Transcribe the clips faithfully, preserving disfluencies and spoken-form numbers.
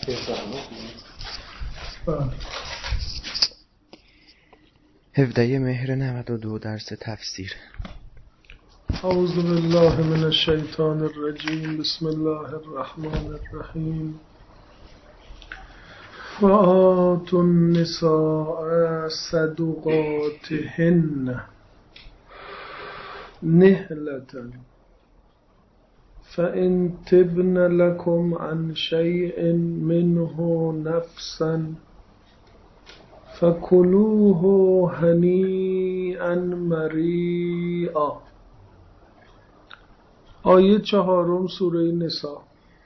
هفده مهر نود و دو درس تفسیر. اعوذ بالله من الشیطان الرجیم. بسم الله الرحمن الرحیم. وآتوا النساء صدقاتهن نهلة فإن تبن لكم عن شيء منه نفسا فكلوه هنیئا مریئا. آیه چهارم سوره نساء.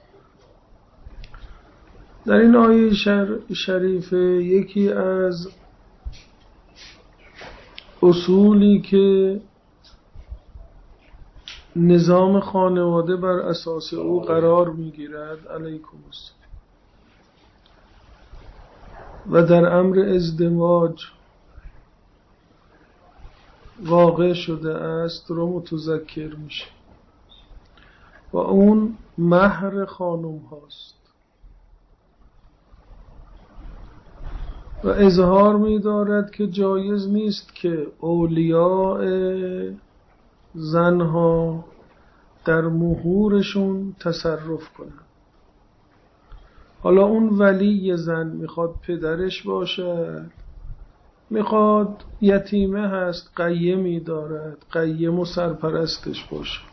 در این آیه شر شریفه یکی از اصولی که نظام خانواده بر اساس او قرار میگیرد علیکم السلام و در امر ازدواج واقع شده است رو متذکر میشه و اون مهر خانم هاست و اظهار می‌دارد که جایز نیست که اولیاء زنها در مهورشون تصرف کنند. حالا اون ولی زن میخواد پدرش باشد، میخواد یتیمه هست قیمی دارد، قیم و سرپرستش باشد.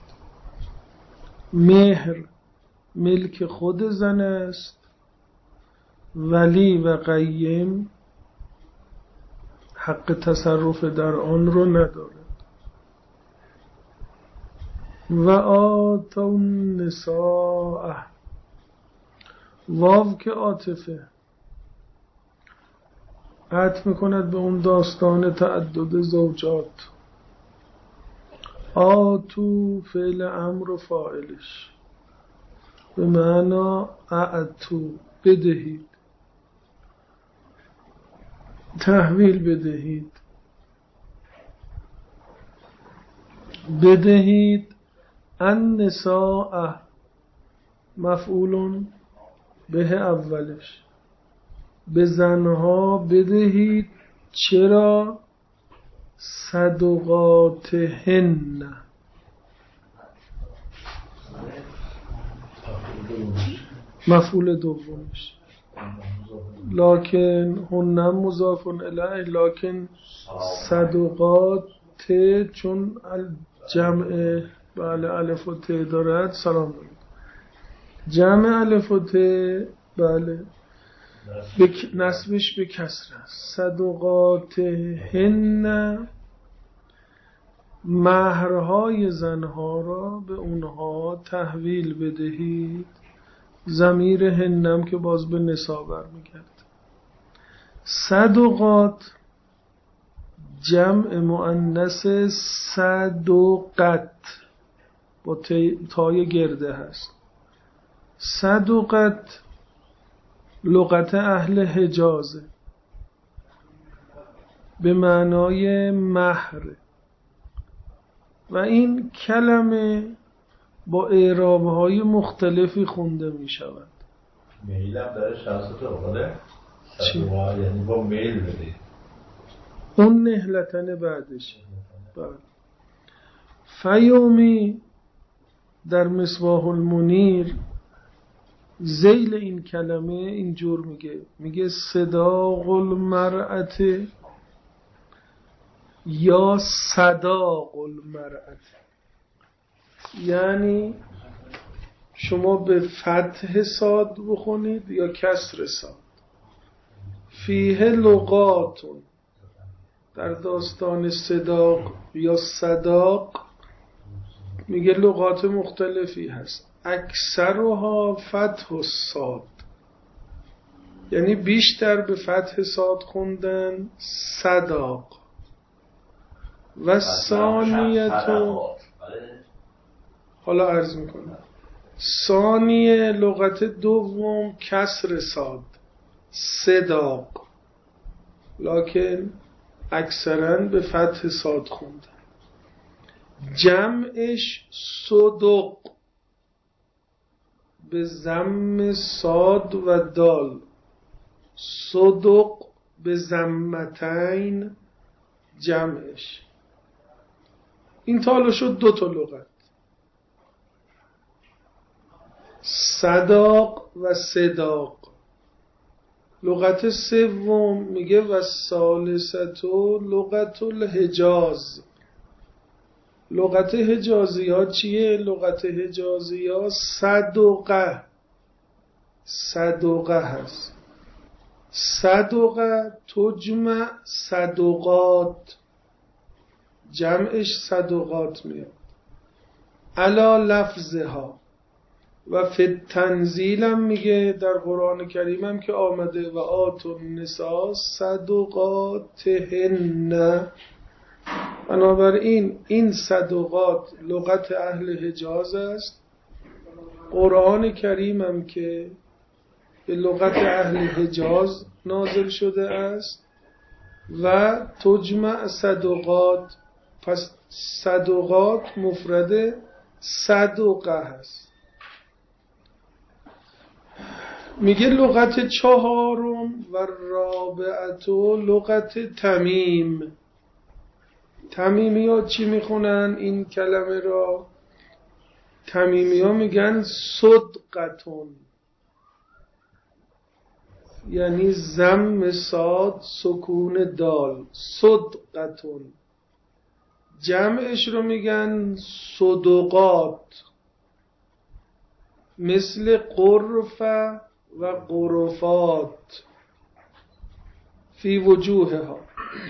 مهر ملک خود زن است، ولی و قیم حق تصرف در آن رو ندارد. و آتوا النساء، واو که عاطفه عطف میکند به اون داستان تعدد زوجات. آتو فعل امر و فاعلش به معنی اعتو بدهید، تحویل بدهید، بدهید. النساء مفعول به اولش، به زنها بدهید. چرا؟ صدقاتهن، مفعول دومش. لکن هنم مضاف الیه، لکن صدقات چون جمع بله الف و ت دارد. سلام دارد جمع الف و ت بله بک... نسبش به کسر است. صدقاتهن، مهرهای زنها را به اونها تحویل بدهید. ضمیر هنم که باز به نساء برمیگرد. صدقات جمع مؤنث صدقت با تای گرده هست. صدقت لغت اهل حجازه، به معنای مهر و این کلمه با اعراب‌های مختلفی خونده می شود. میل هم داره شخصت اوله صدقا، یعنی با میل بده. اون نهلتن بعدش. فیومی در مصباح المنیر ذیل این کلمه اینجور میگه، میگه صداق المرأت یا صداق المرأت، یعنی شما به فتح صاد بخونید یا کسر صاد. فیه لغاتون، در داستان صداق یا صداق میگه لغات مختلفی هست. اکثرها فتح الصاد، یعنی بیشتر به فتح صاد خوندن صداق. و ثانیتو، حالا عرض میکنم، ثانیه لغت دوم کسر صاد صداق، لکن اکثرا به فتح صاد خوندن. جمعش صدق به ضم صاد و دال، صدق به ضمتین جمعش. این تالا شد دو تا لغت، صداق و صداق. لغت سوم میگه و ثالثتو لغت الحجاز. لغت حجازی ها چیه؟ لغت حجازی ها صدقه صدقه هست. صدقه تجمع صدقات، جمعش صدقات میاد. علا لفظها و فی تنزیل هم میگه در قرآن کریم هم که آمده و آتوا النساء صدقاتهن. بنابراین این صدقات لغت اهل حجاز است. قرآن کریم هم که به لغت اهل حجاز نازل شده است و تجمع صدقات، پس صدقات مفرد صدقه هست. میگه لغت چهارم و رابعتو لغت تمیم. تمیمی ها چی میخونن این کلمه را؟ تمیمی ها میگن صدقتون، یعنی ضم صاد سکون دال، صدقتون. جمعش رو میگن صدقات، مثل قرفه و قرفات فی وجوه ها.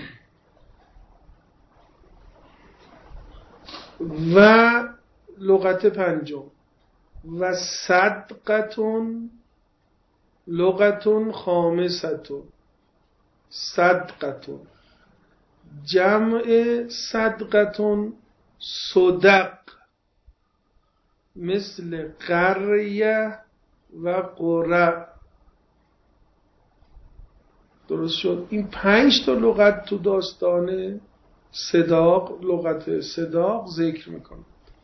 و لغت پنجم و صدقتون لغتون خامستون، صدقتون جمع صدقتون صدق، مثل قریه و قرع. درست شد؟ این پنج تا لغت تو داستان صداق، لغت صداق ذکر میکنه.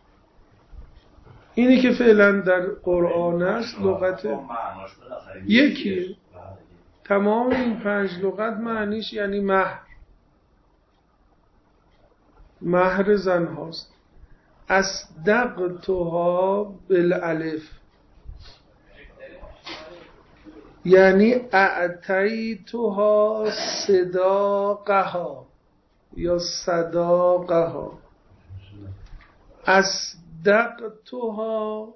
اینی که فعلا در قرآن است لغت یکی. تمام این پنج لغت معنیش یعنی مهر، مهر زن هاست. اصدقتها بالالف، یعنی اعطیتها صداقها یا صداقها. اصدقتها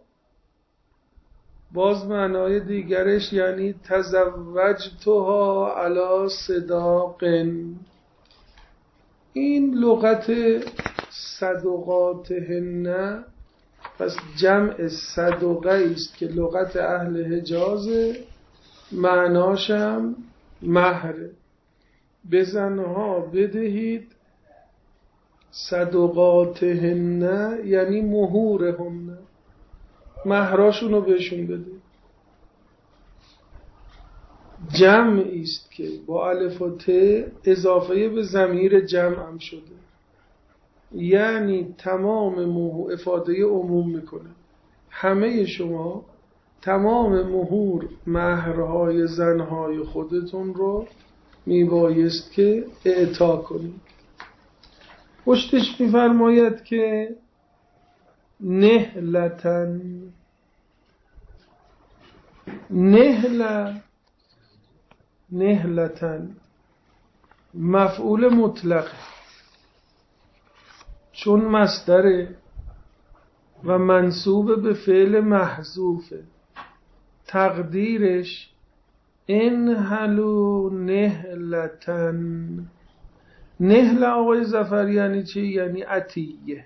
باز معنای دیگرش یعنی تزوجتها علی صداق. این لغت صدقاتهن پس جمع صدقه است که لغت اهل حجاز، معناشم مهره. به زنها بدهید صدقاتهن یعنی مهورهن، مهراشونو بهشون بده. جمعی است که با الف و ت اضافه به ضمیر جمع هم شده، یعنی تمام مهور، افاده عموم میکنه. همه شما تمام مهور مهرهای زنهای خودتون رو میبایست که اعطا کنید. پشتش میفرماید که نهلتن، نهله نهلتن مفعول مطلق چون مصدره و منصوب به فعل محذوفه. تقدیرش انحلو نهلتن. نهله آقای ظفر یعنی چی؟ یعنی عطیه.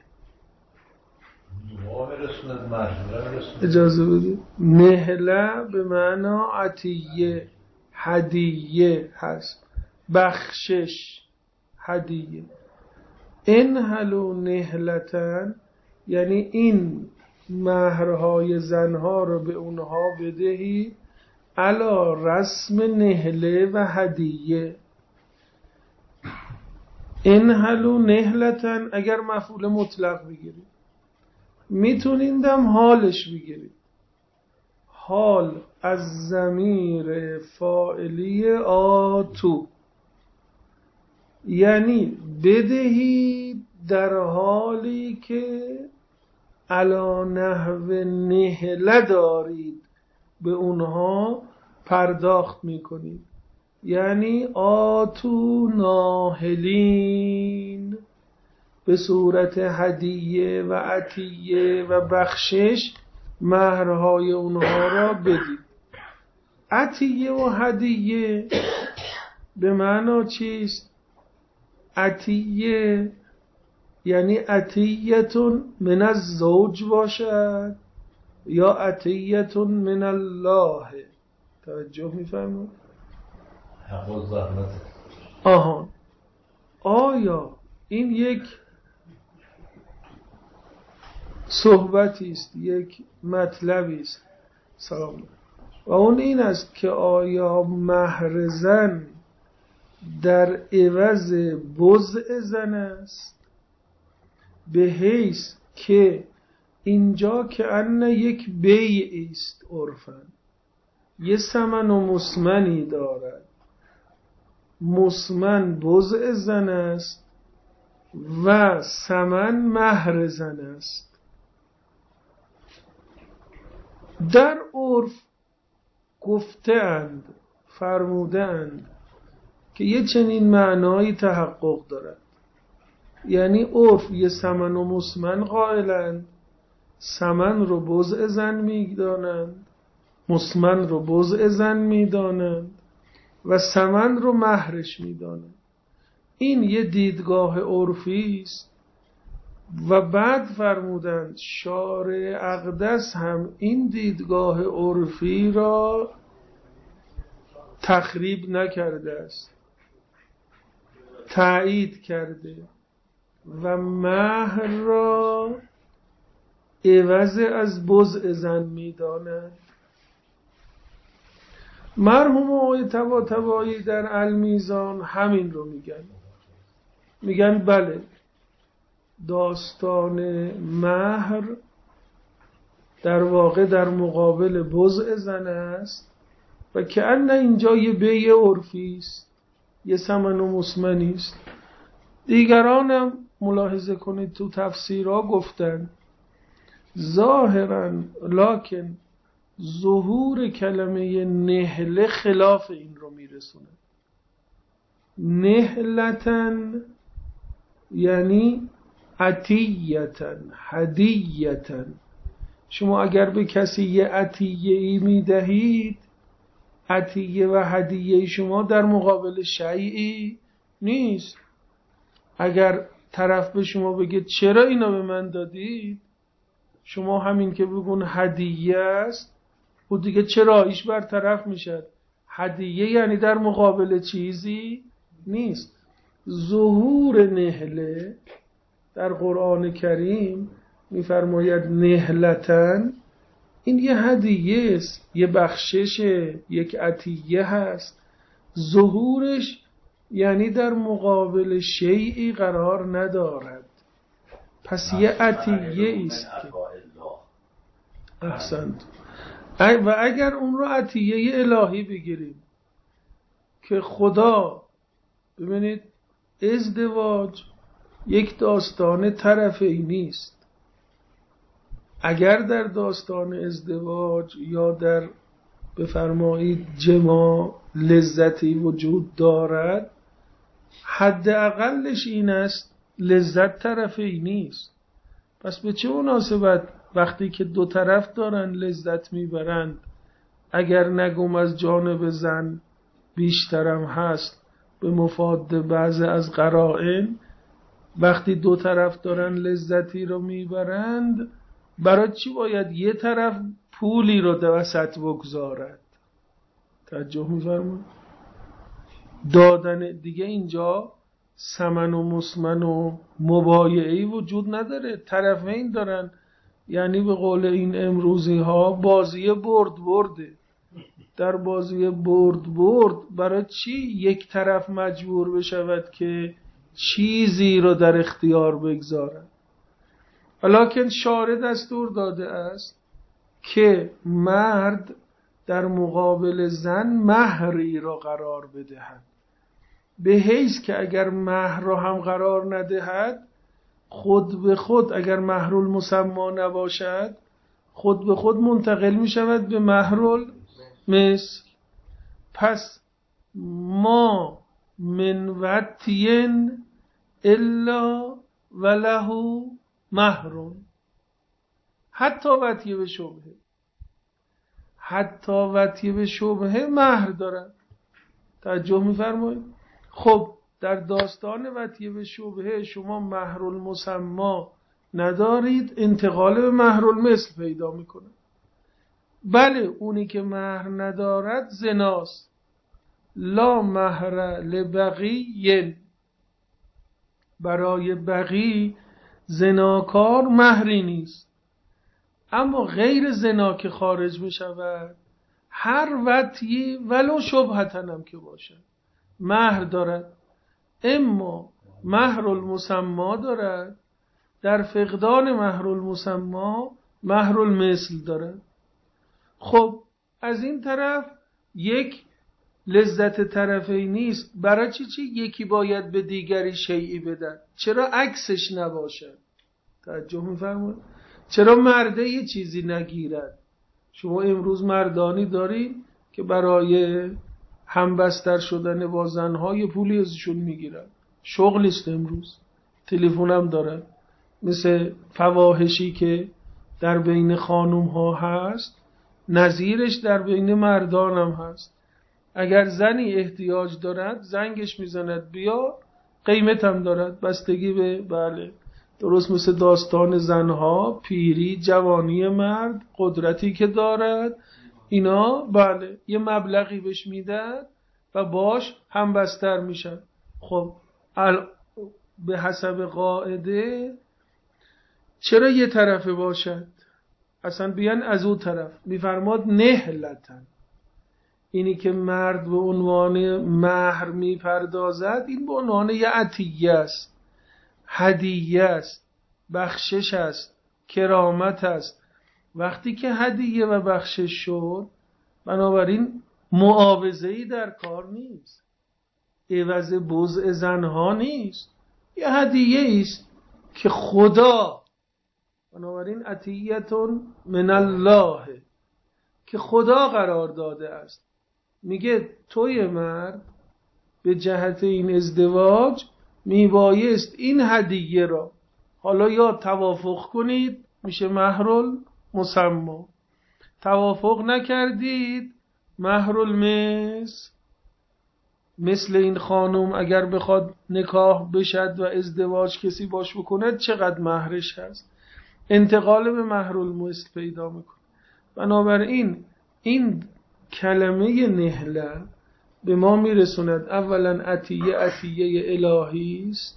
اجازه بدید، نهله به معنی عطیه، هدیه هست، بخشش، هدیه. انحلو نهلتن یعنی این مهرهای زنها رو به اونها بدهی علا رسم نهله و هدیه. انحلو نهلتن اگر مفعول مطلق بگیرید، میتونیندم حالش بگیرید. حال از ضمیر فاعلی آتو، یعنی بدهید در حالی که علی نحو نهله دارید به اونها پرداخت میکنید. یعنی آتو ناهلین، به صورت هدیه و عطیه و بخشش مهرهای اونها را بدید. عطیه و هدیه به معنا چیست؟ عطیه یعنی عطیتون من الزوج باشد یا عطیتون من الله. توجه میفرمایید؟ حق و زحمت. آها، آیا این یک صحبتی است، یک مطلبی است. سلام. و اون این است که آیا مهر زن در عوض بضع زن است، به حیث که اینجا که ان یک بیع است، عرفاً یه ثمن و مسمنی دارد، مسمن بضع زن است و ثمن مهر زن است. در عرف گفته‌اند، فرموده‌اند که یه چنین معنایی تحقق دارد. یعنی عرف یه ثمن و مسمن قائلند، ثمن رو بضع زن میدانند، مسمن رو بضع زن میدانند و ثمن رو مهرش میدانند. این یه دیدگاه عرفی است. و بعد فرمودند شارع اقدس هم این دیدگاه عرفی را تخریب نکرده است، تایید کرده و مهر را عوض از بضع زن میداند. مرحوم آقای طباطبایی در المیزان همین رو میگن. میگن بله، داستان مهر در واقع در مقابل بضع زن است و که ان اینجا یه بیع عرفی است، یه ثمن و مسمنی است. دیگرانم ملاحظه کنید تو تفسیرها گفتن ظاهرا، لکن ظهور کلمه نهله خلاف این رو میرسونه. نهلتن یعنی عطیتن، هدیتن. شما اگر به کسی یه عطیه ای میدهید، عطیه و هدیه شما در مقابل شیئی نیست. اگر طرف به شما بگه چرا اینا به من دادید، شما همین که بگون هدیه است و دیگه چراییش برطرف میشد. هدیه یعنی در مقابل چیزی نیست. ظهور نهله در قرآن کریم میفرماید نهلتن، این یه هدیه است، یه بخشش، یک عطیه هست. ظهورش یعنی در مقابل شیئی قرار ندارد. پس یه عطیه است که احسنت. و اگر اون رو عطیه الهی بگیریم که خدا، ببینید ازدواج یک داستان طرفی نیست. اگر در داستان ازدواج یا در بفرمایید جماع لذتی وجود دارد، حداقلش این است لذت طرفی نیست. پس به چه مناسبت وقتی که دو طرف دارن لذت میبرند، اگر نگم از جانب زن بیشترم هست به مفاد بعض از قرائن، وقتی دو طرف دارن لذتی رو میبرند، برای چی باید یه طرف پولی رو در وسط بگذارد؟ توجه می‌فرمایید؟ دادن دیگه اینجا ثمن و مسمن و مبایعه‌ای وجود نداره، طرفین دارن. یعنی به قول این امروزی ها بازی برد برده. در بازی برد برد برای چی یک طرف مجبور بشود که چیزی رو در اختیار بگذارد؟ ولکن شارع دستور داده است که مرد در مقابل زن مهری را قرار بدهد، به حیث که اگر مهر را هم قرار ندهد خود به خود، اگر مهر المسما نباشد خود به خود منتقل می شود به مهر المثل. پس ما من وطین الا وله مهر، حتی وطیه به شبهه، حتی وطیه به شبهه مهر دارد. توجه می‌فرمایید؟ خب در داستان وطیه به شبهه شما مهر المسما ندارید، انتقال به مهر المثل پیدا میکنه. بله اونی که مهر ندارد زناست. لا مهر لبغی، برای بغی زناکار مهری نیست. اما غیر زنا که خارج می شود هر وطیه ولو شبهتن هم که باشد مهر دارد. اما مهر المسما دارد، در فقدان مهر المسما مهر المثل دارد. خب از این طرف یک لذت طرفی نیست، برای چی چی یکی باید به دیگری شیئی بدن؟ چرا عکسش نباشد؟ توجه می‌فرمایید؟ چرا مرده یه چیزی نگیرد؟ شما امروز مردانی دارید که برای همبستر شدن با زنهای پولی ازشون میگیرن، شغلیست امروز، تلفنم دارن. مثل فواحشی که در بین خانوم ها هست نظیرش در بین مردان هم هست. اگر زنی احتیاج دارد زنگش میزند بیا، قیمت هم دارد، بستگی به بله درست مثل داستان زنها، پیری، جوانی مرد، قدرتی که دارد، اینا بله یه مبلغی بهش میدن و باش هم بستر میشن. خب به حسب قاعده چرا یه طرفه باشد؟ اصلا بیان از اون طرف میفرماد نهلتن، اینی که مرد به عنوان مهر میپردازد این به عنوان یه عطیه است، هدیه است، بخشش است، کرامت است. وقتی که هدیه و بخشش شد بنابراین معاوضه‌ای در کار نیست، عوض بضع زنها نیست، یه هدیه است که خدا، بنابراین عطیتون من الله، که خدا قرار داده است. میگه توی مرد به جهت این ازدواج میبایست این هدیه را حالا یا توافق کنید میشه مهر المسما، توافق نکردید مهر المثل. مثل این خانم اگر بخواد نکاح بشد و ازدواج کسی باش بکنه چقدر مهرش هست، انتقال به مهر المثل پیدا میکنه. بنابراین این کلمه نهله به ما میرسوند اولا عطیه عطیه الهی است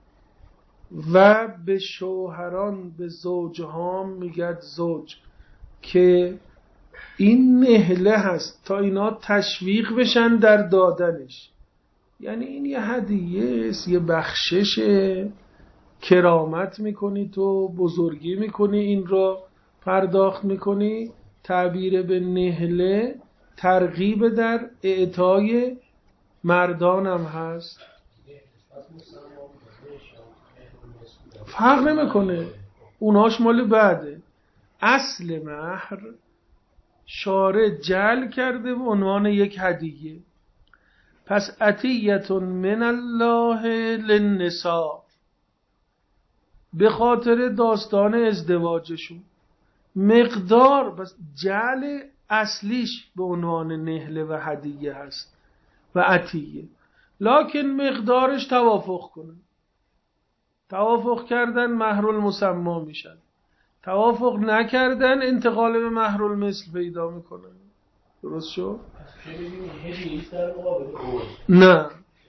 و به شوهران به زوجها میگد زوج که این نهله هست تا اینا تشویق بشن در دادنش. یعنی این یه هدیه است، یه بخششه، کرامت میکنی تو، بزرگی میکنی، این رو پرداخت میکنی. تعبیر به نهله ترغیب در اعطای مردان هم هست، فرق نمیکنه، اوناش مال بعده. اصل مهر شارع جعل کرده به عنوان یک هدیه. پس عطیتون من الله للنساء، به خاطر داستان ازدواجشون مقدار بس جعل اصلیش به عنوان نهله و هدیه هست و عطیه، لکن مقدارش توافق کنه. توافق کردن مهر المسما میشن، توافق نکردن انتقال به مهر المثل پیدا میکنن. درست شد؟ نه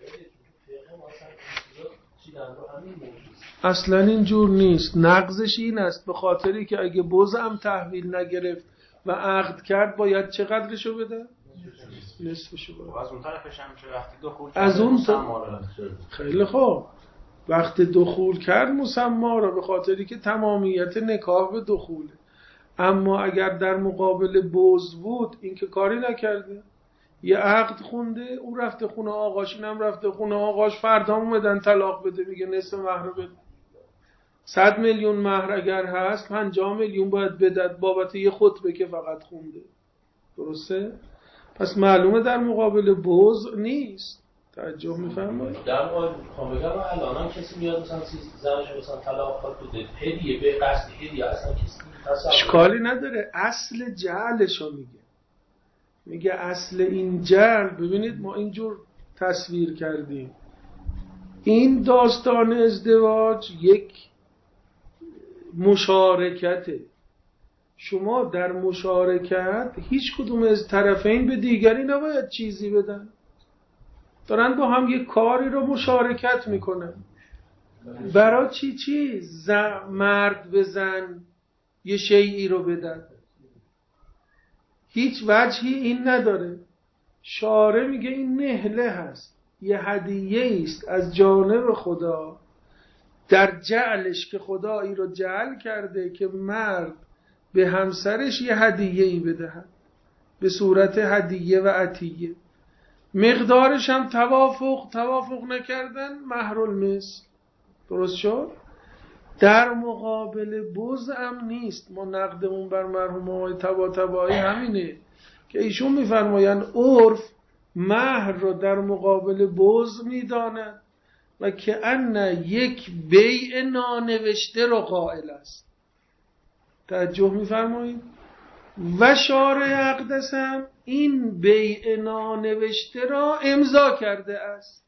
اصلا اینجور نیست. نقضش این است به خاطری که اگه بوزه هم تحویل نگرفت و عقد کرد باید چقدرشو بده؟ نصفشو بده. از اون طرفش هم میشه وقتی دخول از اون مسما. خیلی خوب، وقتی دخول کرد مسما رو به خاطری که تمامیت نکاح به دخوله. اما اگر در مقابل بغض بود این که کاری نکرده، یه عقد خونده، اون رفته خونه آقاش، اینم رفته خونه آقاش، فردا اومدن طلاق بده، میگه نصف مهر بده. صد میلیون مهر اگر هست پنجاه میلیون باید بدد بابت یه خطبه که فقط خونده. درسته؟ پس معلومه در مقابل بغض نیست. توجه می‌فرمایید؟ در واقع میخوام بگم الان کسی میاد مثلا زنش مثلا طلاق خواهد بده، هدیه به قصد هدیه اصلا کسی اشکالی نداره، اصل جعلشو میگه. میگه اصل این جعل، ببینید ما اینجور تصویر کردیم، این داستان ازدواج یک مشارکته. شما در مشارکت هیچ کدوم از طرفین به دیگری نباید چیزی بدن، دارن با هم یک کاری رو مشارکت میکنن. برای چی چی مرد به زن یه شیئی رو بدن؟ هیچ وجهی این نداره. شارع میگه این نهله هست، یه هدیه است از جانب خدا در جعلش که خدا ای رو جعل کرده که مرد به همسرش یه هدیه‌ای بدهد به صورت هدیه و عطیه. مقدارش هم توافق توافق نکردن مهر المثل. درست شد؟ در مقابل بغض هم نیست. ما نقدمون بر مرحوم آقای طباطبایی همینه که ایشون میفرمایند عرف مهر رو در مقابل بغض میداند و که ان یک بیع نانوشته رو قائل است. توجه میفرمایید؟ و شارع اقدس هم این بیع نانوشته را امضا کرده است.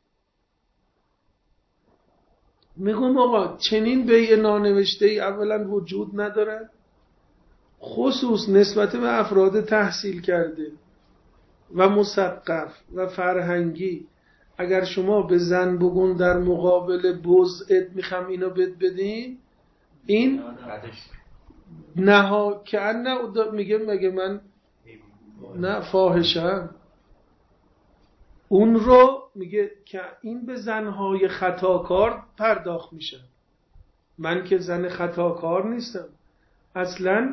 میگم آقا چنین بیع نانوشته ای اولا وجود ندارد، خصوص نسبت به افراد تحصیل کرده و مثقف و فرهنگی. اگر شما به زن بگون در مقابل بضعت میخوام اینو بد بدین، این نه که نه میگه مگه من نه فاحشم، اون رو میگه که این به زنهای خطاکار پرداخت میشه. من که زن خطاکار نیستم. اصلا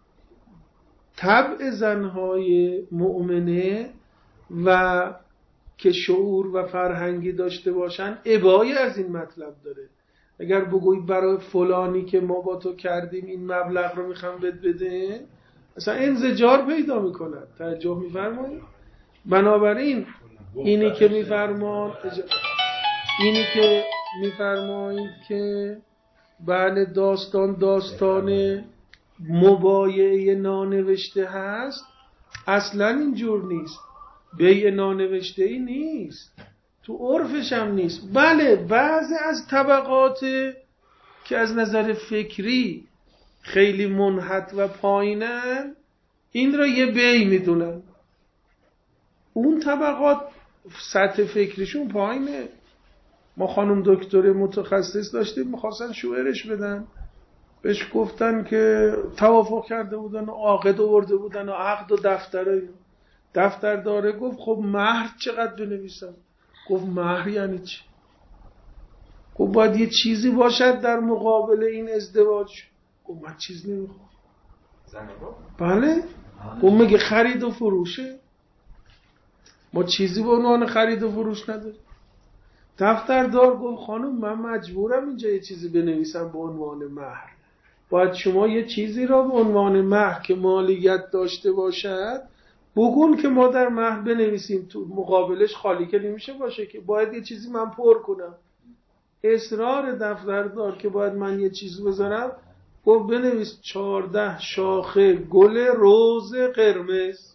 طبع زنهای مؤمنه و که شعور و فرهنگی داشته باشن ابایی از این مطلب داره. اگر بگویی برای فلانی که ما با تو کردیم این مبلغ رو میخوام بد بده، اصلا انزجار پیدا میکنن. توجه میفرمایید؟ بنابراین اینی که میفرمان اینی که میفرمایید که بله داستان داستان مبایعه نانوشته هست، اصلا اینجور نیست. بیع نانوشته ای نیست، تو عرفش هم نیست. بله بعضی از طبقات که از نظر فکری خیلی منحط و پایینن این را یه بیع میدونن. اون طبقات سطح فکریشون پایینه. ما خانم دکتر متخصص داشتیم میخواستن شوهرش بدن، بهش گفتن که توافق کرده بودن و عقد آورده بودن و عقد و دفتر دفتر داره. گفت خب مهر چقدر بنویسم؟ گفت مهر یعنی چی؟ گفت باید یه چیزی باشد در مقابل این ازدواج. گفت من چیز نمیخوام. بله گفت مگه خرید و فروشه؟ ما چیزی به عنوان خرید و فروش نداریم. دفتردار گفت خانم من مجبورم اینجا یه چیزی بنویسم به عنوان مهر. باید شما یه چیزی را به عنوان مهر که مالیت داشته باشد بگون که ما در مهر بنویسیم، تو مقابلش خالی که نمیشه باشه که باید یه چیزی من پر کنم. اصرار دفتردار که باید من یه چیزی بذارم، گفت بنویس چهارده شاخه گل روز قرمز.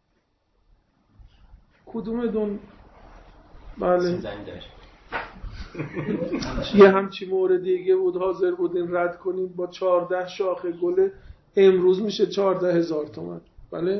کدوم دون؟ بله یه همچی مورد دیگه بود حاضر بودین رد کنیم با چهارده شاخه گل امروز میشه چهارده هزار تومن. بله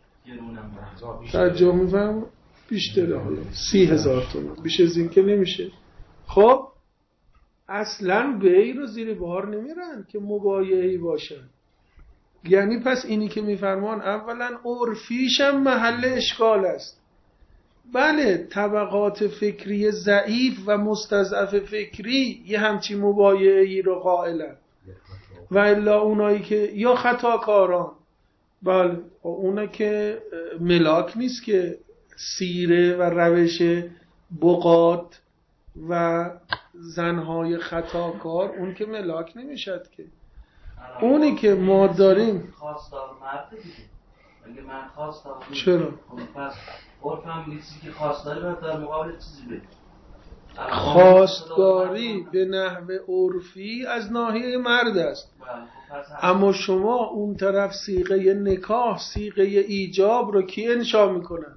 ترجمه میفهم بیشتره، حالا سی هزار تومن بیش از این که نمیشه. خب اصلا بیع رو زیر بار نمیرن که مبایعه‌ای باشن. یعنی پس اینی که میفرمان اولا عرفیشم محل اشکال است. بله طبقات فکری ضعیف و مستضعف فکری یه همچی مبایعه‌ای رو قائلن، و الا اونایی که یا خطاکاران، بله اونه که ملاک نیست که سیره و روش بقات و زنهای خطاکار، اون که ملاک نمیشد که. اونی که ما داریم خواستار مرد دیگه، اگه من خواستار چرا؟ پس عرفم نیستی که خواستاری باید در مقابل چیزی بده. خواستگاری به نحو عرفی از ناحیه مرد است، اما شما اون طرف صیغه نکاح، صیغه ایجاب رو کی انشا میکنن؟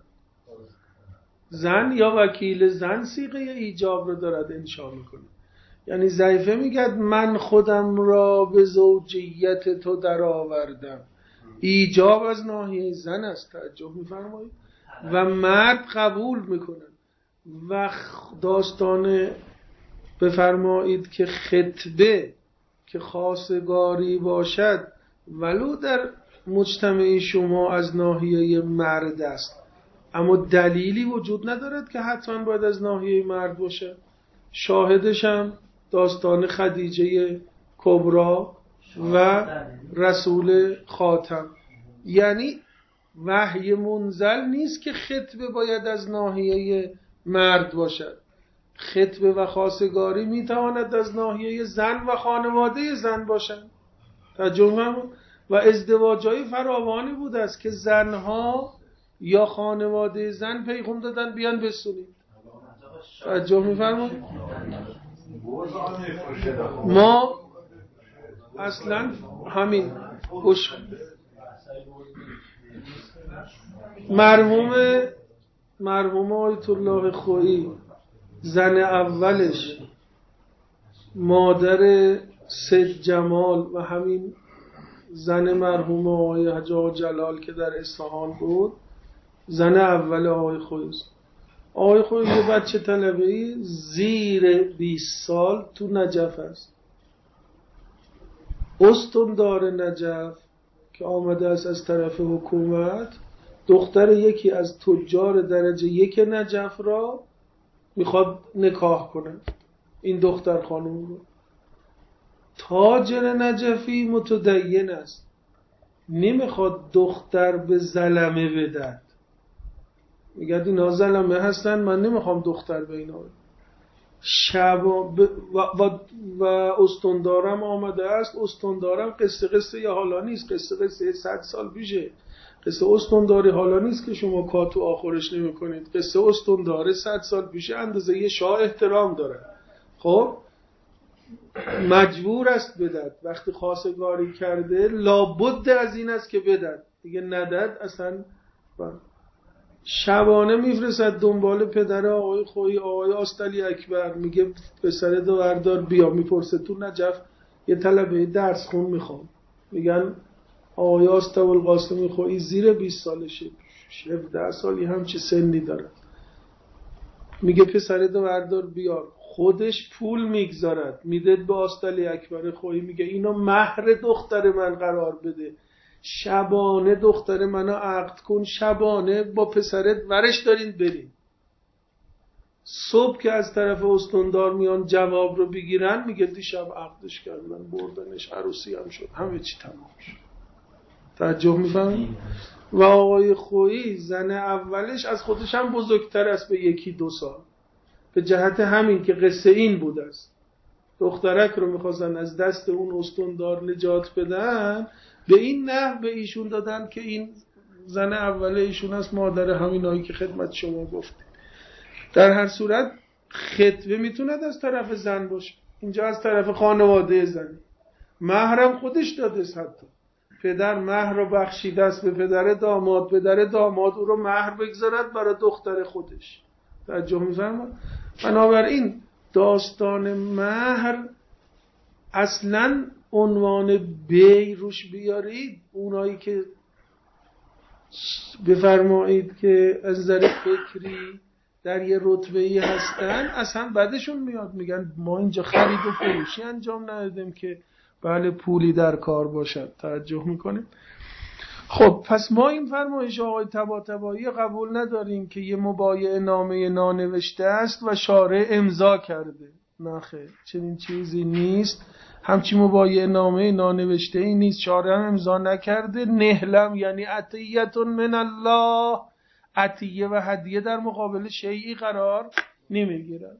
زن یا وکیل زن صیغه ایجاب رو دارد انشا میکنه. یعنی ضعیفه میگد من خودم را به زوجیت تو در آوردم، ایجاب از ناحیه زن است، توجه میفرمایید، و مرد قبول میکنن. و داستان بفرمایید که خطبه که خواستگاری باشد ولو در مجتمع شما از ناحیه مرد است، اما دلیلی وجود ندارد که حتما باید از ناحیه مرد باشه. شاهدش هم داستان خدیجه کبرا و رسول خاتم. یعنی وحی منزل نیست که خطبه باید از ناحیه مرد باشد. خطبه و خواستگاری میتواند از ناحیه زن و خانواده زن باشد. ترجمه و ازدواجای فراوانی بوده است که زنها یا خانواده زن پیغام دادن بیان بسونید. ترجمه میفرمایید. ما اصلا همین گوش مرحوم مرحوم آیت الله خویی زن اولش مادر سید جمال و همین زن مرحوم آقای حاج آقا جلال که در اصفهان بود، زن اول آقای خویی. آقای خویی یه بچه طلبه‌ای زیر بیست سال تو نجف است. استاندار نجف که آمده است از طرف حکومت، دختر یکی از تجار درجه یک نجف را میخواد نکاح کنه. این دختر خانم رو تاجر نجفی متدین است، نمیخواد دختر به زلمه بدد. میگه اینا زلمه هستن، من نمیخوام دختر به اینا بدم. شب و, و, و استاندارم آمده است. استاندارم قصه قصه یا حالا نیست، قصه قصه صد سال پیشه. قصه استانداری حالا نیست که شما کاتو آخرش نمی کنید. قصه استانداره صد سال پیشه اندازه یه شاه احترام داره. خب مجبور است بدد. وقتی خواستگاری کرده لابد از این است که بدد، دیگه ندد اصلا. شبانه میفرستد دنبال پدر آقای خویی، آقای آستلی اکبر، میگه پسر دو بردار بیا. میپرسه تو نجف یه طلبه درس خون میخوام. میگن آقای آستول قاسمی خویی زیر بیست سالشه، هفده سالی همچه سنی داره. میگه پسر دو بردار بیار. خودش پول میگذارد میده به آستلی اکبر خویی، میگه اینو مهر دختر من قرار بده، شبانه دختر منو عقد کن، شبانه با پسرت ورش دارین برین. صبح که از طرف استاندار میان جواب رو بگیرن، میگه دیشب عقدش کردن بردنش، عروسی هم شد، همه چی تمام شد. توجه میفهم؟ و آقای خویی زن اولش از خودش هم بزرگتر است به یکی دو سال، به جهت همین که قصه این بوده است. دخترک رو میخواستن از دست اون استاندار نجات بدن، به این نحو به ایشون دادن که این زن اول ایشون است، مادر همینایی که خدمت شما گفتیم. در هر صورت خطبه میتوند از طرف زن باشه، اینجا از طرف خانواده زن. مهرم خودش داده است، حتی پدر مهر رو بخشیده است به پدر داماد، پدر داماد او رو مهر بگذارد برای دختر خودش. توجه می‌فرمایید؟ بنابراین داستان مهر اصلاً عنوان بی روش بیارید، اونایی که بفرمایید که از نظر فکری در یه رتبه‌ای هستن اصلا بعدشون میاد میگن ما اینجا خرید و فروشی انجام ندادیم که بله پولی در کار باشد. توجه میکنیم؟ خب پس ما این فرمایش آقای طباطبایی قبول نداریم که یه مبایعه نامه نانوشته است و شارع امضا کرده. نه خیر، چنین چیزی نیست. همچی مبایع نامه نانوشته ای نیست، شارع هم امضا نکرده. نهلم یعنی عطیتون من الله، عطیه و هدیه در مقابل شیعی قرار نمیگیرن.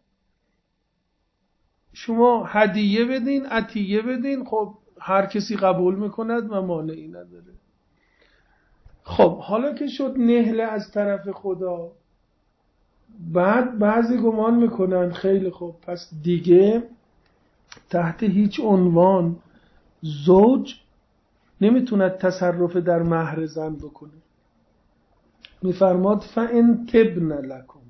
شما هدیه بدین، عطیه بدین، خب هر کسی قبول میکند و مانعی نداره. خب حالا که شد نهله از طرف خدا، بعد بعضی گمان میکنن خیلی خوب، پس دیگه تحت هیچ عنوان زوج نمیتوند تصرف در مهر زن بکنه. میفرماد فَإِن تِبْنَ لَكُمْ،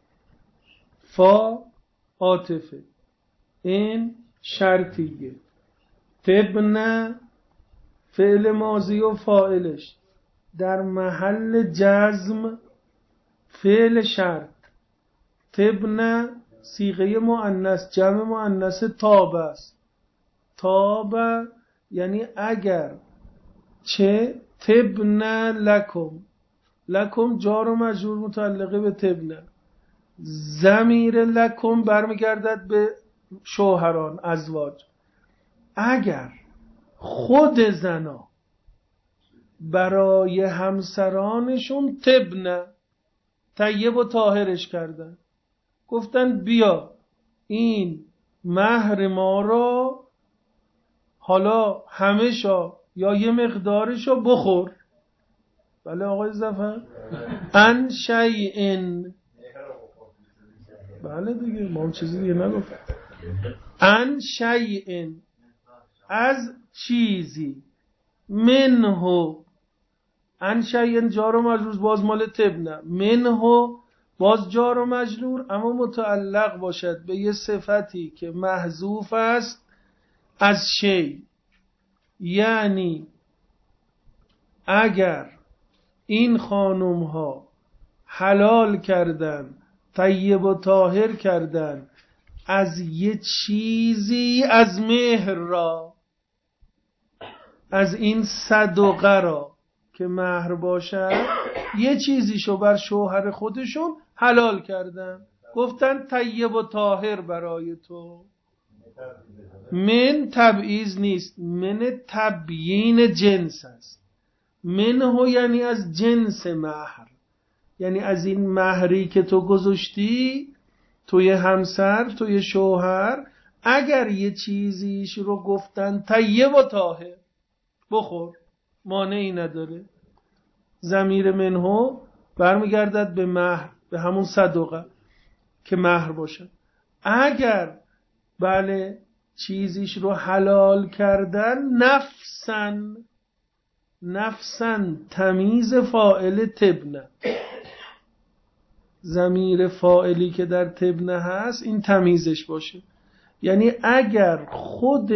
فا عاطفه، این شرطیه، تبن فعل ماضی و فاعلش در محل جزم فعل شرط، تبن صیغه مؤنث جمع مؤنث تاب است. تاب یعنی اگر، چه تبن لکم، لکم جار و مجرور متعلقه به تبن، ضمیر لکم برمیگردد به شوهران ازواج. اگر خود زنا برای همسرانشون تبن طیب و طاهرش کردن، گفتن بیا این مهر ما را حالا همشا یا یه مقدارشو بخور. بله آقای ظفر، ان شیئن، بله دیگه ما هم چیزی دیگه نگفتم. ان شیئن از چیزی، منه، ان شیئن جار و مجرور باز مال تبنه، منه باز جار و مجرور اما متعلق باشد به یه صفتی که محذوف است از شی. یعنی اگر این خانم ها حلال کردن، طیب و طاهر کردن از یه چیزی از مهر را، از این صدقه را که مهر باشد، یه چیزیشو بر شوهر خودشون حلال کردن، گفتن طیب و طاهر برای تو. من تبعیض نیست، من تبیین جنس است. منه یعنی از جنس مهر، یعنی از این مهری که تو گذاشتی توی همسر، توی شوهر، اگر یه چیزیش رو گفتن طیب و طاهر بخور، مانعی نداره. ضمیر منه برمیگردد به مهر، به همون صدقه که مهر باشه. اگر بله چیزیش رو حلال کردن، نفسن، نفسن تمیز فاعل تبنه، ضمیر فاعلی که در تبنه هست این تمیزش باشه. یعنی اگر خود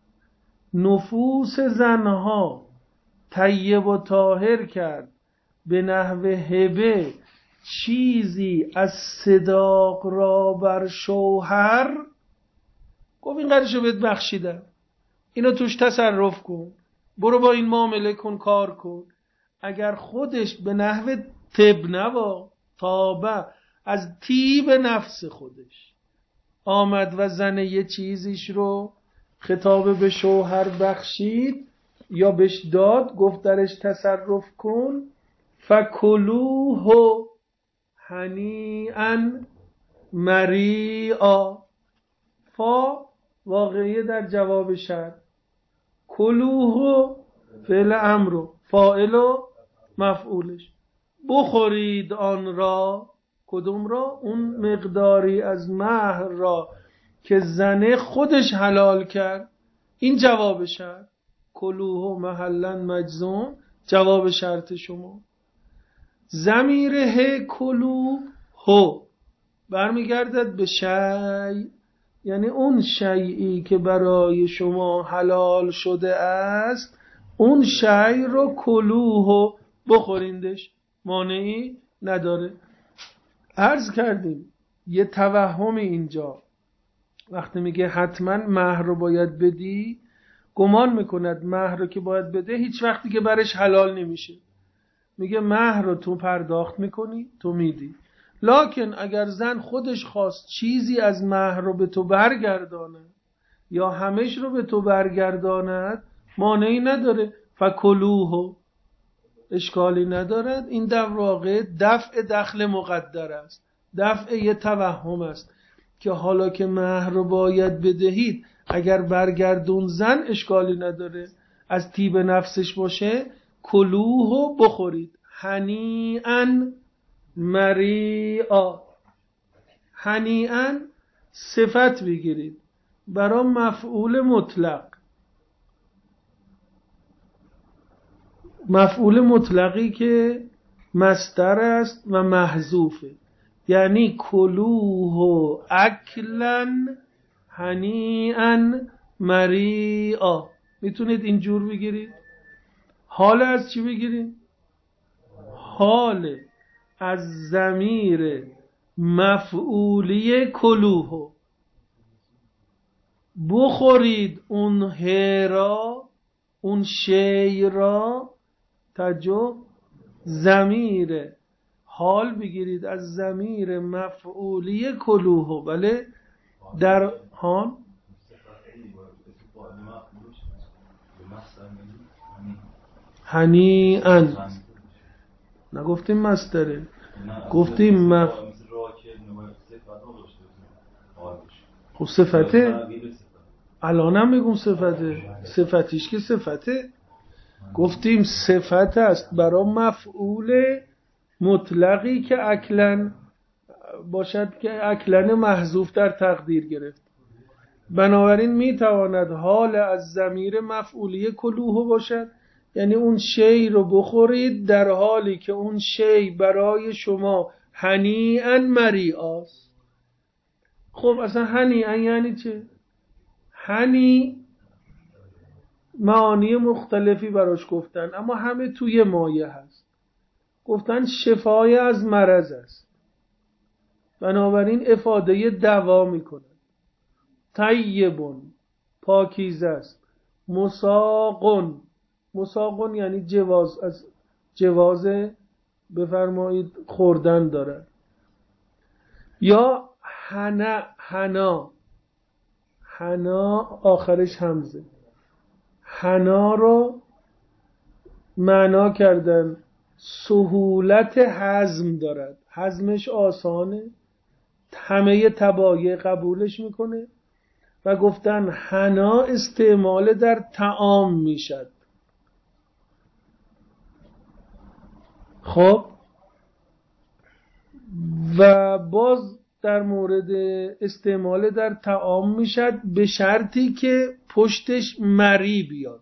نفوس زنها طیب و طاهر کرد به نحو هبه چیزی از صداق را بر شوهر، گفت این قدرشو بهت بخشیدم، اینو توش تصرف کن، برو با این معامله کن، کار کن. اگر خودش به نحو تبنه و تابه از طیب نفس خودش آمد و زن یه چیزیش رو خطاب به شوهر بخشید یا بهش داد، گفت درش تصرف کن، فکلوه هنیئا مریعا، فا واقعیه در جواب شرط، کلوه فعل امر، فاعل و مفعولش، بخورید آن را. کدوم را؟ اون مقداری از مهر را که زنه خودش حلال کرد. این جواب شرط، کلوه محلا مجزوم، جواب شرط شما. ضمیر ه کلو هو برمیگردد به شیء، یعنی اون شیئی که برای شما حلال شده است، اون شیء رو کلوه بخوریندش، مانعی نداره. عرض کردیم یه توهمی اینجا، وقتی میگه حتما مهر رو باید بدی، گمان میکند مهر رو که باید بده هیچ وقتی که برش حلال نمیشه. میگه مهر رو تو پرداخت میکنی، تو میدی، لکن اگر زن خودش خواست چیزی از مهر رو به تو برگرداند یا همش رو به تو برگرداند مانعی نداره. فکلوه، اشکالی ندارد. این در واقع دفع دخل مقدر است، دفع یه توهم است که حالا که مهر رو باید بدهید اگر برگردون زن اشکالی نداره، از طیب نفسش باشه، کلوه بخورید. هنیئا مریعا، هنیئا صفت بگیرید برای مفعول مطلق، مفعول مطلقی که مصدر است و محذوفه، یعنی کلوه اکلن هنیئا مریعا. میتونید اینجور بگیرید. حال از چی بگیرید؟ حال از ضمیر مفعولی کلوه، بخورید اون هرا، اون شی را، توجه، ضمیر حال بگیرید از ضمیر مفعولی کلوه. بله در هان هنیئا نگفتیم مصدره، گفتیم مف... خب صفته، الانم میگم صفته، صفتیش که صفته، گفتیم صفت است برای مفعول مطلقی که اکلن باشد، که اکلن محذوف در تقدیر گرفت. بنابراین میتواند حال از ضمیر مفعولی کلوه باشد، یعنی اون شی رو بخورید در حالی که اون شی برای شما هنیئا مریعاست. خب اصلا هنیئا یعنی چه؟ هنی معانی مختلفی براش گفتن، اما همه توی مایه هست. گفتن شفای از مرض است، بنابراین افاده دوا میکنه. طیبون پاکیزه است. مساقون، مساقون یعنی جواز، از جواز بفرمایید خوردن دارد. یا حنا، حنا حنا آخرش همزه، حنا رو معنا کردن سهولت هضم دارد، هضمش آسانه، همه تبایع قبولش میکنه. و گفتن حنا استعمال در طعام میشد. خب و باز در مورد استعمال در طعام میشد به شرطی که پشتش مری بیاد.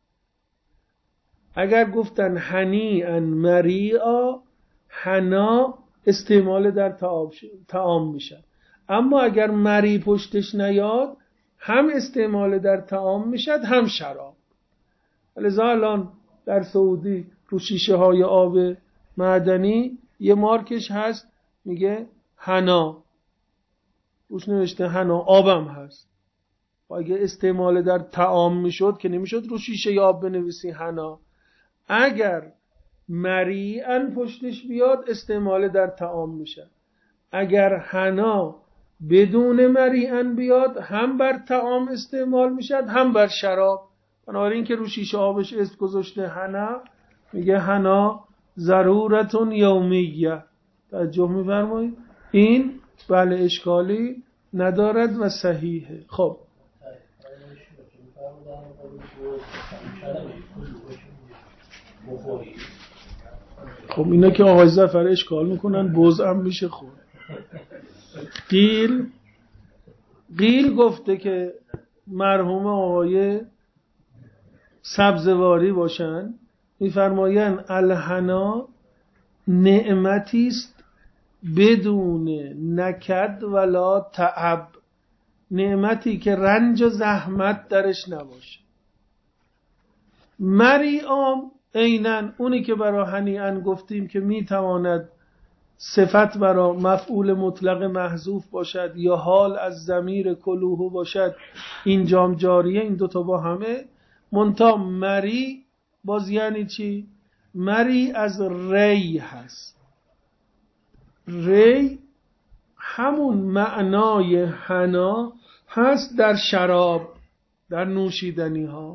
اگر گفتن هنیئا مریعا، حنا استعمال در طعام میشد. اما اگر مری پشتش نیاد، هم استعمال در طعام میشد هم شراب. لذا الان در سعودی رو شیشه های آب معدنی یه مارکش هست میگه حنا، روش نوشته حنا، آبم هست. و اگه استعمال در طعام میشد که نمیشد رو شیشه آب بنویسی حنا. اگر مریعن پشتش بیاد استعمال در طعام میشه. اگر حنا بدون مریعن بیاد هم بر طعام استعمال میشد هم بر شراب. بنابراین که رو شیشه آبش اسم گذاشته حنا، میگه حنا ضرورتون یومیه. توجه می‌فرمایید؟ این بله اشکالی ندارد و صحیحه. خب خب اینا که آقای ظفر اشکال میکنن، بزم میشه خود. قیل قیل گفته که مرحوم آقای سبزواری باشن، میفرمایند الحنا نعمتی است بدون نکد ولا تعب، نعمتی که رنج و زحمت درش نباشه. مریعام عیناً اونی که برای هنیئا گفتیم که میتواند صفت برای مفعول مطلق محذوف باشد یا حال از ضمیر کلوه باشد، اینجام جاریه، این دوتا با همه. منتها مری باز یعنی چی؟ مری از ری هست. ری همون معنای حنا هست در شراب، در نوشیدنی ها.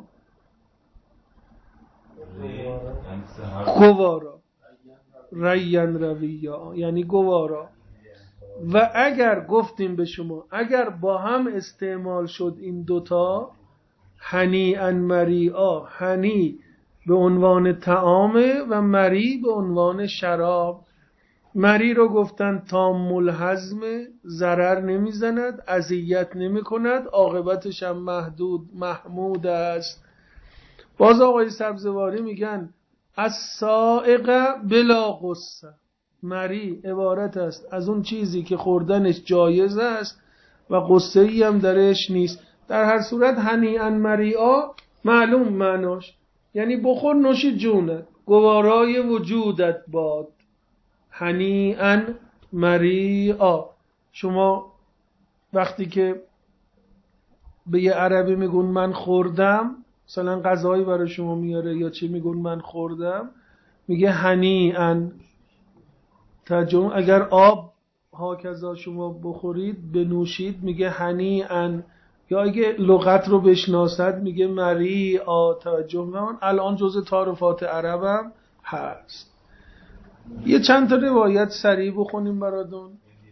گوارا، ریان رویا یعنی گوارا. و اگر گفتیم به شما اگر با هم استعمال شد این دوتا، هنیئا مریئا، هنی به عنوان طعامه و مری به عنوان شراب. مری رو گفتن تام الهضم، ضرر نمیزند، اذیت نمی کند، عاقبتش هم محدود محمود است. باز آقای سبزواری میگن السائق بلا غصه، مری عبارت است از اون چیزی که خوردنش جایز است و غصه ای هم درش نیست. در هر صورت هنیئا مریئا معلوم معناش یعنی بخور نوش جونت، گوارای وجودت باد. هنیئا مریئا. شما وقتی که به یه عربی میگون من خوردم، مثلا غذایی برای شما میاره یا چی، میگون من خوردم، میگه هنیئا. ترجمه اگر آب هاکذا شما بخورید بنوشید میگه هنیئا، یا اگه لغت رو بشناسد میگه مریئا. توجه من الان جزء تعارفات عربم هست. یه چند تا روایت سریع بخونیم براتون.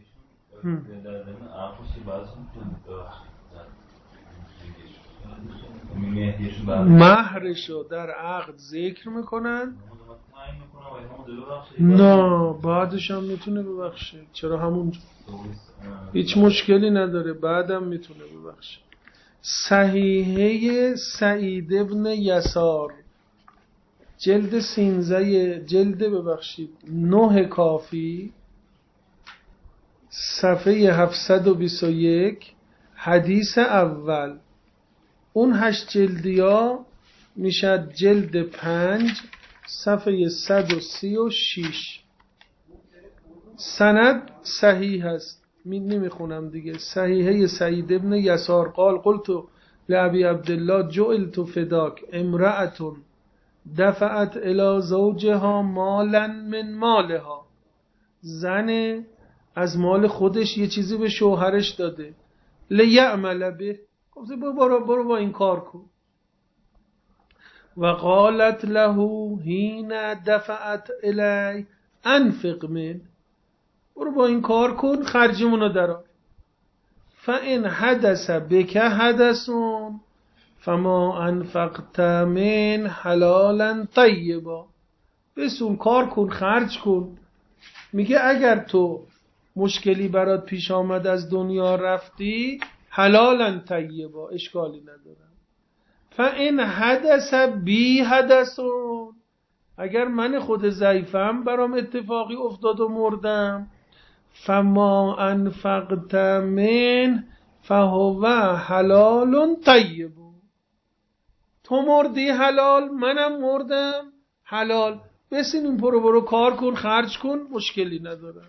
مهرشو در عقد ذکر میکنن. نه بعدش هم میتونه ببخشه. چرا همونجا هیچ مشکلی نداره، بعدم میتونه ببخشه. صحیحه سعید ابن یسار جلد سینزه جلد ببخشید نه کافی صفحه هفتصد و بیست و یک حدیث اول. اون هشت جلدی ها میشد جلد پنج صفحه صد و سی و شش. سند صحیح هست، می نمیخونم دیگه. صحیحه سعید ابن یسار قال قلت لأبی عبدالله جعلت فداک امرأة دفعت الى زوجها مالا من مالها. زن از مال خودش یه چیزی به شوهرش داده. لیعمل به، گفته برو برو با این کار کن. و قالت له حین دفعت الی انفق من، برو با این کار کن خرجمونو درار. فان حدث بک حدثون فما انفقت من حلالا طیبا، بسون کار کن خرج کن. میگه اگر تو مشکلی برات پیش آمد از دنیا رفتی، حلالا طیبا، اشکالی نداره. فان حدث بی حدثون، اگر من خود ضعیفم برام اتفاقی افتاد و مردم، فما انفقت من فهو حلال طیب، تو مردی حلال منم مردم حلال، بسین این پرو برو کار کن خرج کن مشکلی ندارم.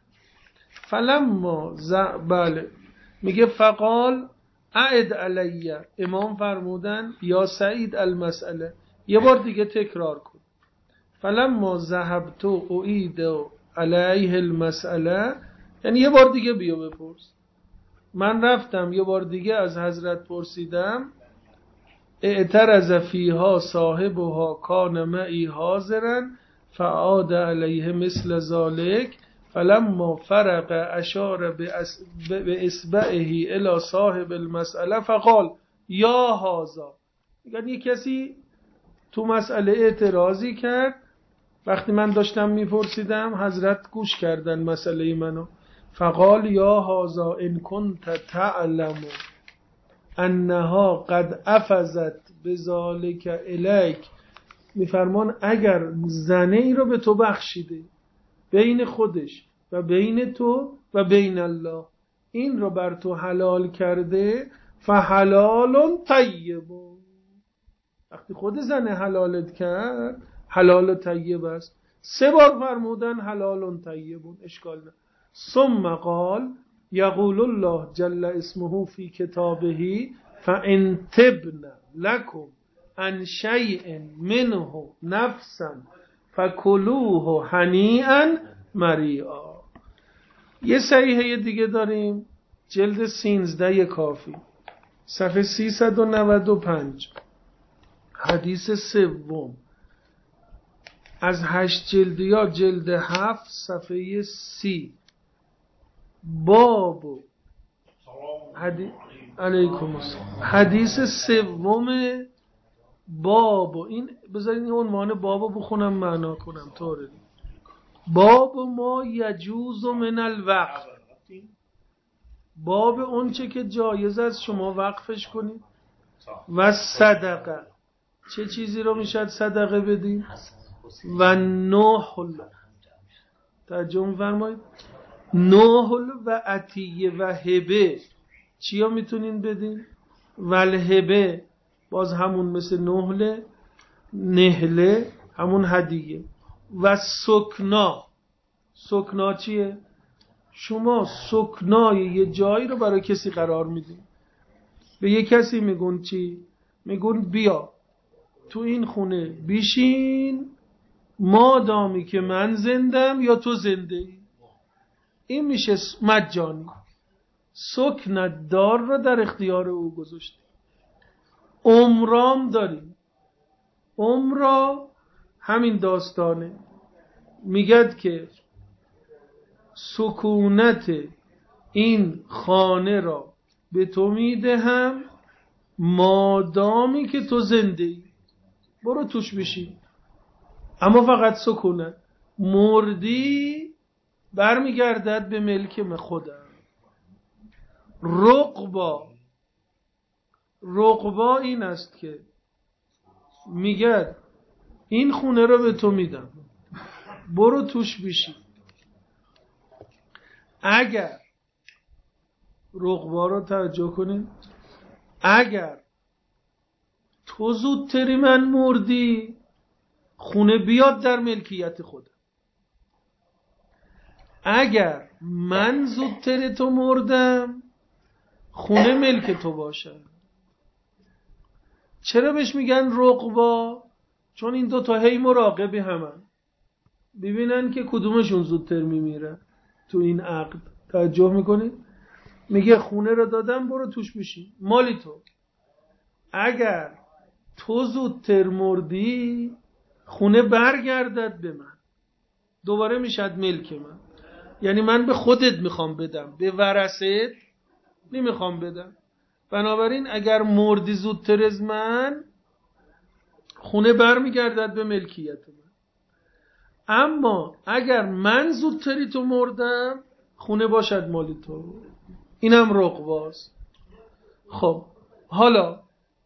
فلما ز... بله میگه فقال اعد علی، امام فرمودن یا سعید المسئله، یه بار دیگه تکرار کن. فلما ذهبت اعید علیه المسئله، یعنی یه بار دیگه بیا بپرس. من رفتم یه بار دیگه از حضرت پرسیدم. اعترض فیها صاحبها کان معی حاضرا فعاد علیه مثل ذالک فلما فرق اشار به اصبعه الى صاحب المسئله فقال یا هذا. یعنی کسی تو مسئله اعتراضی کرد، وقتی من داشتم میپرسیدم حضرت گوش کردن مسئله منو. فقال یا هذا ان کنت تعلم انها قد افزت بذالک الیک، میفرمان اگر زنه ای رو به تو بخشیده بین خودش و بین تو و بین الله، این رو بر تو حلال کرده، فحلال طیب، وقتی خود زنه حلالت کرد حلال طیب است. سه بار فرمودن حلال طیب، اشکال نه. ثم قال یقول الله جل اسمه فی کتابه فان تبن لکم عن شیء منه نفسا فکلوه هنیئا مریئا. یه صحیحه دیگه داریم، جلد سیزده کافی، صفحه سیصد و نود و پنج، حدیث سوم از هشت جلدی ها، جلد هفت صفحه سی. باب حدیث علیکم السلام، حدیث سوم باب. این بذارید این عنوان بابو بخونم معنا کنم. طوره باب ما یجوز من الوقف، باب اون چه که جایز است شما وقفش کنید. و صدقه، چه چیزی رو میشد صدقه بدید؟ و نحل، ترجمه فرمایید، نحل و عطیه و هبه، چیا میتونین بدین؟ و الهبه باز همون مثل نحله، نهله همون هدیه. و سکنا، سکنا چیه؟ شما سکنای یه جایی رو برای کسی قرار میدین. به یه کسی میگون چی؟ میگون بیا تو این خونه بیشین مادامی که من زندم یا تو زنده ای. این میشه مجانی. سکن دار رو در اختیار او گذاشته. عمرام داریم، عمرا همین داستانه، میگد که سکونت این خانه را به تو میدهم مادامی که تو زنده ای، برو توش بشی. اما فقط سکونت، مردی برمیگردد به ملک خودم. رقبا، رقبا این است که میگه این خونه رو به تو میدم برو توش بشی. اگر رقبا رو توجه کنید، اگر تو زودتری من مردی خونه بیاد در ملکیت خودم، اگر من زودتری تو مردم خونه ملک تو باشه. چرا بهش میگن رقبا؟ چون این دو تا هی مراقب همن، ببینن که کدومشون زودتر میمیره. تو این عقد توجه میکنید؟ میگه خونه رو دادم برو توش بشی، مالی تو. اگر تو زودتر مردی خونه برگردد به من، دوباره میشد ملک من. یعنی من به خودت میخوام بدم، به ورثت نمیخوام بدم. بنابراین اگر مردی زودتر از من خونه برمیگردد به ملکیت من. اما اگر من زودتری تو مردم خونه باشد مالی تو. اینم رقباست. خب حالا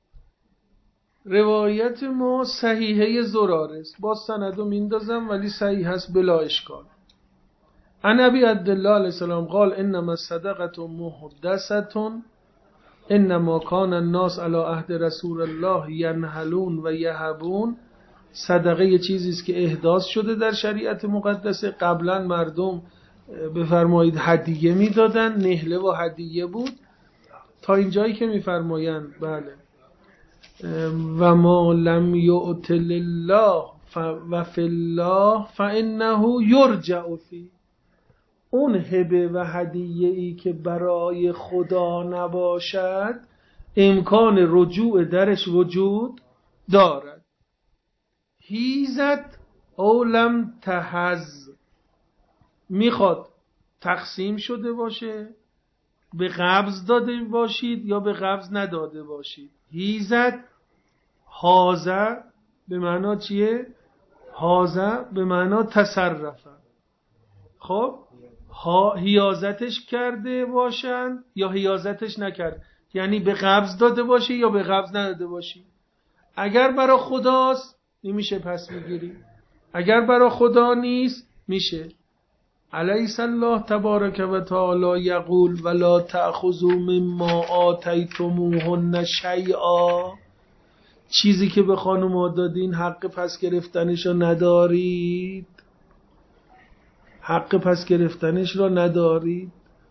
روایت ما صحیحه زراره است، با سندو میندازم ولی صحیح هست بلا اشکال. عن ابی عبدالله علیه السلام قال انما الصدقه محدثه انما کان الناس علی عهد رسول الله ینهلون و یهبون. صدقه یه چیزی است که احداث شده در شریعت مقدسه. قبلا مردم بفرمایید هدیه میدادن، نهله و هدیه بود تا اینجایی که میفرمایند بله و ما لم یؤت لله و فی الله فانه یرجع فی. اون هبه و هدیه ای که برای خدا نباشد امکان رجوع درش وجود دارد. هیزت او لم تهز، میخواد تقسیم شده باشه، به قبض داده باشید یا به قبض نداده باشید. هیزت هازه به معنا چیه؟ هازه به معنا تصرفه. خب حیازتش کرده باشن یا حیازتش نکرد، یعنی به قبض داده باشی یا به قبض نداده باشی. اگر برای خداست نمیشه پس میگیری، اگر برای خدا نیست میشه. الیس الله تبارک و تعالی یقول ولا تأخذوا مما آتیتموهن شیئا. چیزی که به خانوما دادین حق پس گرفتنش رو ندارید، حق پس گرفتنش را ندارید.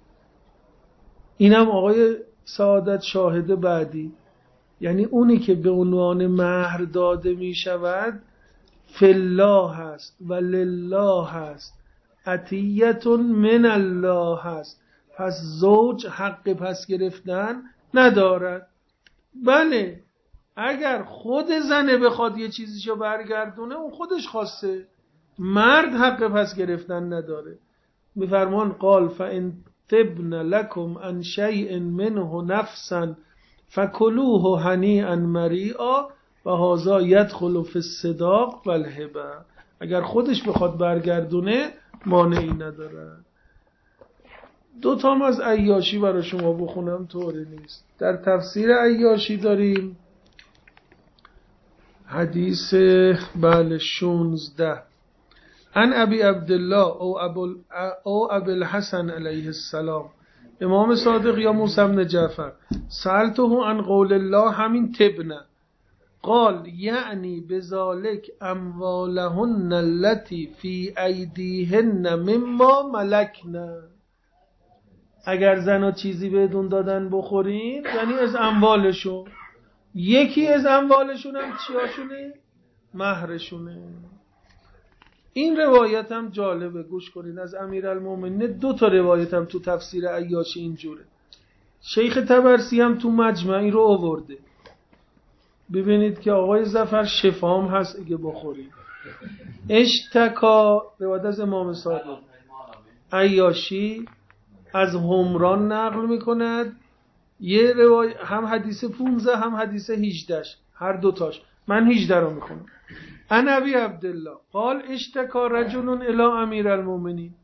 اینم آقای سعادت شاهد بعدی، یعنی اونی که به عنوان مهر داده می شود فالله هست و لله هست. عطیة من الله هست، پس زوج حق پس گرفتن ندارد. بله اگر خود زنه بخواد یه چیزیشو برگردونه اون خودش خواسته، مرد حق پس گرفتن نداره. میفرمان قال فان تبن لكم عن شيء منه نفسا فكلوه هنيئا مريئا و هذا يدخل في الصداق والهبه. اگر خودش بخواد برگردونه مانعی نداره. دو تام از عیاشی برای شما بخونم طوری نیست. در تفسیر عیاشی داریم حدیث بله شانزده عن ابی عبدالله او ابو او ابو الحسن علیه السلام، امام صادق یا موسی بن جعفر، سألته عن قول الله همین تبنه، قال یعنی بذالک اموالهن التي فی ایدیهن مما ملکنا. اگر زنا چیزی بهتون دادن بخورین یعنی از اموالشون، یکی از اموالشون هم چیاشونه؟ مهرشونه. این روایت هم جالبه، گوش کنید، از امیرالمومنین دو تا روایت هم تو تفسیر عیاشی اینجوره. شیخ طبرسی هم تو مجمعی رو آورده. ببینید که آقای ظفر شفام هست اگه بخورید. اشتکا روایت از امام صادق، عیاشی از همران نقل میکند، یه روایت هم حدیث پانزده هم حدیث هجده، هر دوتاش. من هجده رو میخونم. عن ابی عبدالله قال اشتکا رجل الی امیرالمومنین.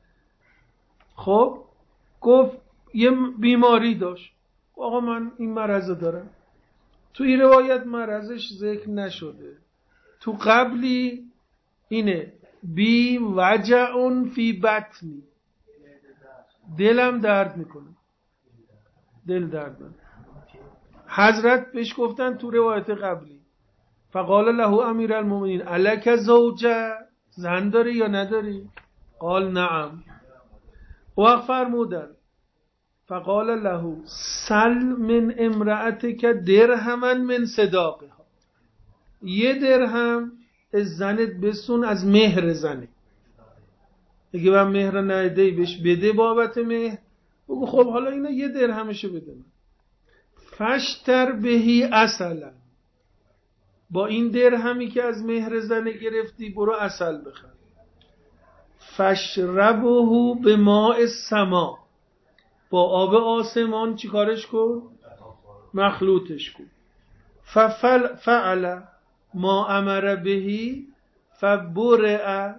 خب گفت یه بیماری داشت، آقا من این مرض دارم. تو این روایت مرضش ذکر نشده، تو قبلی اینه بی وجع فی بطنی، دلم درد میکنه، دل درد من. حضرت بهش گفتن تو روایت قبلی فقال له امیرالمومنین الک زوجه، زن داری یا نداری؟ قال نعم. و فرمودن فقال له سل من امرأتک درهما من صداقها، یه درهم از زنت بسون از مهر زنه. اگه من مهر نهده بهش بده بابت مهر، بگو خب حالا اینا یه درهمشو بده من. فشتر بهی عسلا، با این درهمی که از مهر زنه گرفتی برو عسل بخر. فشربه به ماء السما، با آب آسمان چی کارش کن؟ مخلوطش کن. ففعل فعل ما امر بهی فبرئ،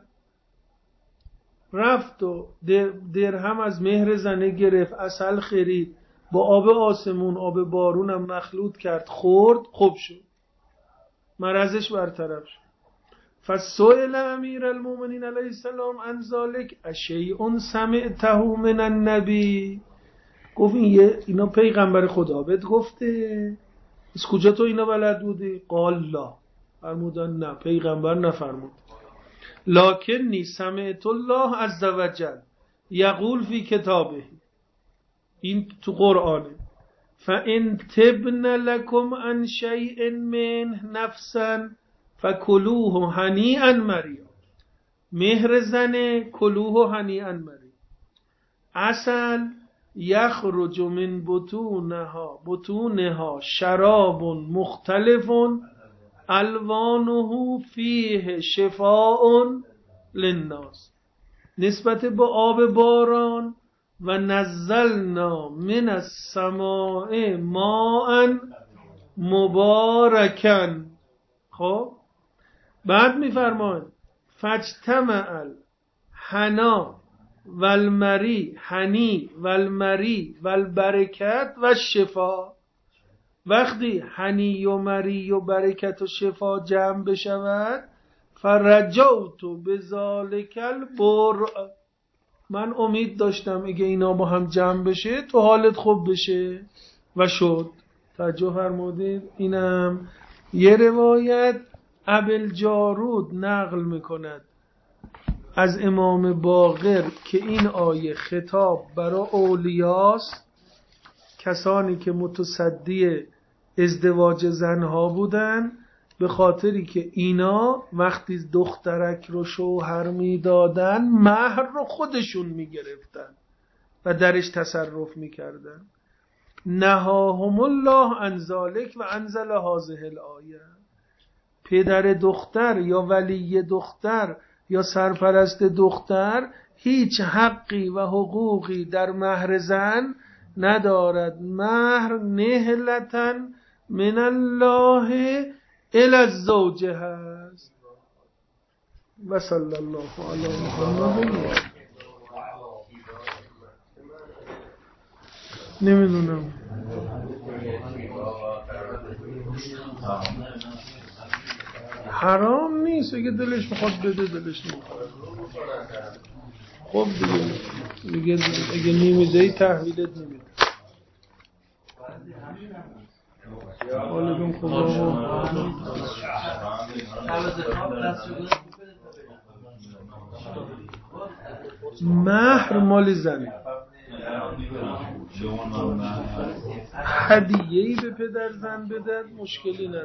رفت و درهم از مهر زنه گرفت، عسل خرید، با آب آسمون آب بارون هم مخلوط کرد، خورد، خوب شد، مرضش برطرف شد. فسئل امیرالمومنین علیه السلام عن ذلک اشیء سمعته من النبی، گفت این اینا پیغمبر خدا بهت گفته؟ از کجا تو اینا بلد بودی؟ قال لا، فرمودن نه پیغمبر نفرمود. لکنی سمعت الله عز وجل یقول فی کتابه، این تو قرآنه، فان تبن لکم عن شیء من نفسا فکلوه هنیئا مریا، مهر زنه کلوه هنیئا مریا. عسل یخرج من بطونها بطونها شراب مختلف الوانه فیه شفاء للناس، نسبت به آب باران و نزلنا من السماء ماء مبارکا. خب بعد میفرماید فاجتمع الحنا والمری، هنی والمری والبرکت و شفا. وقتی هنی و مری و برکت و شفا جمع بشود، فرجوت بذالک البرء، من امید داشتم اگه اینا با هم جمع بشه تو حالت خوب بشه و شد. توجه فرمودید. اینم یه روایت ابوالجارود نقل میکند از امام باقر که این آیه خطاب برای اولیاست، کسانی که متصدی ازدواج زنها بودن. به خاطری که اینا وقتی دخترک رو شوهر میدادن مهر رو خودشون میگرفتن و درش تصرف میکردن. نهاهم الله عن ذلک و انزل هذه الآیه. پدر دختر یا ولی دختر یا سرپرست دختر هیچ حقی و حقوقی در مهر زن ندارد. مهر نهلتاً من الله الی الزوج هست. و صلی الله علی محمد. نمیدونم حرام نیست، اگه دلش میخواد بده دلش نمیخواد. خب دیگه دیگه اگه نمیده تحویلت نمیده. حالتون خوبه؟ مهر مال زنه. هدیه‌ای به پدر زن بدن مشکلی نداره.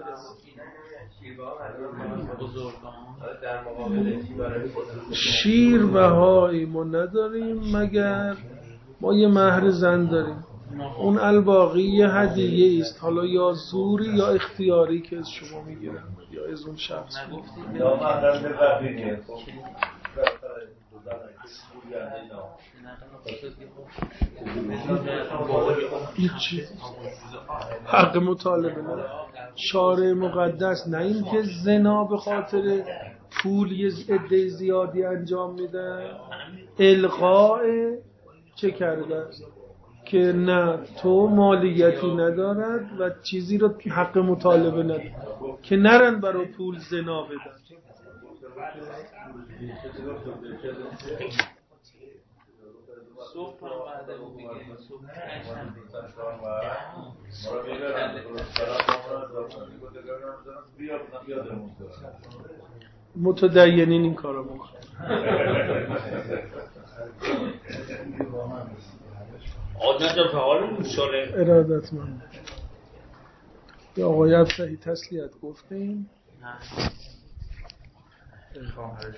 شیر بهایی ما نداریم مگر ما یه مهر زن داریم. اون الباقی یه هدیه است، حالا یا زوری یا اختیاری که از شما میگیرن یا از اون شخص میگیرن. هیچی حق مطالبه نه. شارع مقدس نه این که زنا به خاطر پول یه عده زیادی انجام میدن، الغاء چه کرده که نه تو مالیتی ندارد و چیزی رو حق مطالبه ندارد که نرن برای پول زنا بدن. متدینین این کارو میکنن. آدم فعال میشه. ارادتمند. یا آقای ابتهی تسلیت گفتیم؟